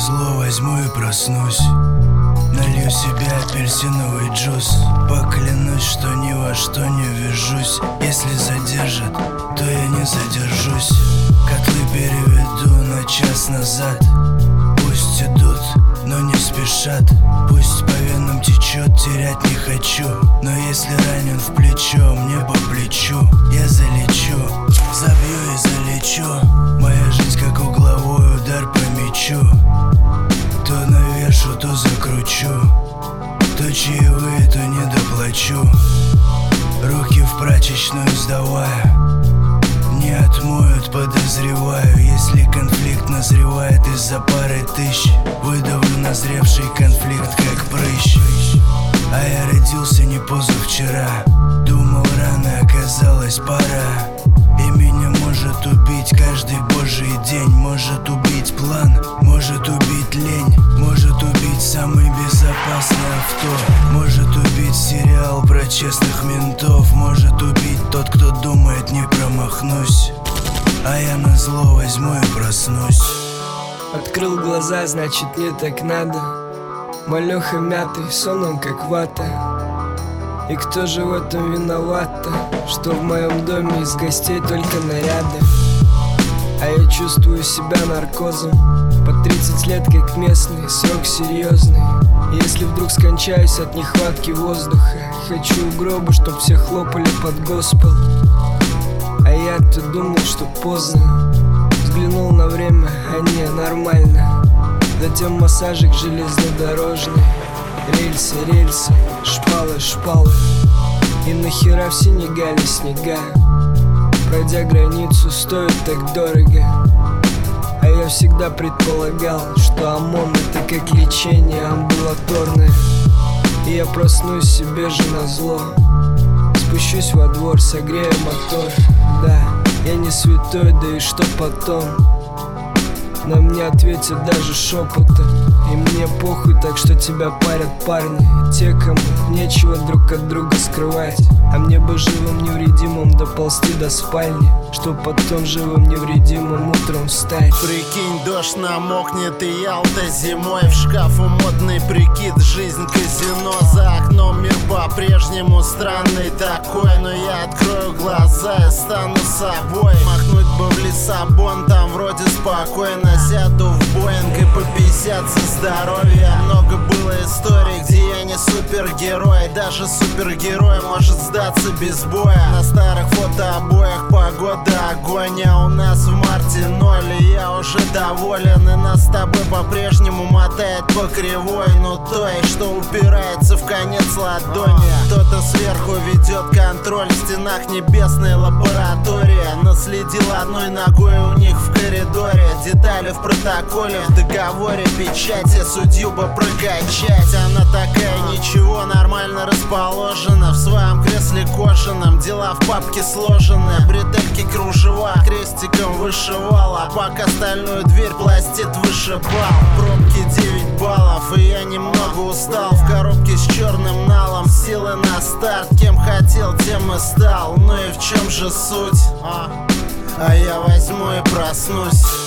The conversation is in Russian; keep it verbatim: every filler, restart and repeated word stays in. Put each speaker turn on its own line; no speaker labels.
назло возьму и проснусь. Налью себе апельсиновый джус. Поклянусь, что ни во что не ввяжусь. Если задержат, то я не задержусь. Котлы переведу на час назад. Пусть идут, но не спешат. Пусть по венам течет, терять не хочу. Но если ранен в плечо, мне по плечу. Я залечу, забью и залечу. Моя жизнь как угловой удар по мячу. То навешу, то закручу. То чаевые, то не доплачу. Руки в прачечную сдавая, не отмоют, подозреваю. Если конфликт назревает из-за пары тысяч, выдавлю назревший конфликт как прыщ. А я родился не позавчера. Думал рано, оказалось пора. И меня может убить каждый божий день. Может убить план, может убить лень. Может убить самый безопасный авто. Может убить сериал про честных ментов. Может убить тот, кто думает, не промахнусь. А я назло возьму и проснусь.
Открыл глаза, значит не так надо. Малёха мятый, сон он как вата. И кто же в этом виноват-то? Что в моем доме из гостей только наряды. А я чувствую себя наркозом. По тридцать лет как местный, срок серьезный. Если вдруг скончаюсь от нехватки воздуха, хочу в гробу, чтоб все хлопали под госпел. А я-то думал, что поздно. Взглянул на время, а не, нормально. Затем массажик железнодорожный. Рельсы, рельсы, шпалы, шпалы. И нахера в Сенегале снега? Пройдя границу, стоит так дорого. А я всегда предполагал, что ОМОН это как лечение амбулаторное. И я проснусь себе же назло. Спущусь во двор, согрею мотор. Да, я не святой, да и что потом? Но мне ответят даже шепотом. И мне похуй, так что тебя парят парни. Те, кому нечего друг от друга скрывать. А мне бы живым невредимым доползти до спальни, чтоб потом живым невредимым утром встать.
Прикинь, дождь намокнет и Ялта зимой. В шкафу модный прикид, жизнь казино. За окном мир по-прежнему странный такой. Но я открою глаза и стану собой. Махнуть бы в Лиссабон, там вроде спокойно. Сяду в Боинг и по пятьдесят за здоровье. Много было историй, где я не супергерой. Даже супергерой может сдаться без боя. На старых фотообоях погода огонь. А у нас в марте ноль, и я уже доволен. И нас с тобой по-прежнему мотает по кривой. Ну той, что упирается в конец ладони. Кто-то сверху ведет контроль. В стенах небесной лаборатории. Наследил одной ногой у них в коридоре. Детали в протоколе, в договоре, печати. Судью бы прокачать. Она такая, ничего, нормально расположена. В своем кресле кожаном, дела в папке сложены. Бретельки кружева, крестиком вышивала. Пока остальную дверь пластит вышибал. Пробки девять баллов, и я немного устал. В коробке с черным налом, силы на старт. Кем хотел, тем и стал. Ну и в чем же суть? А, а я возьму и проснусь.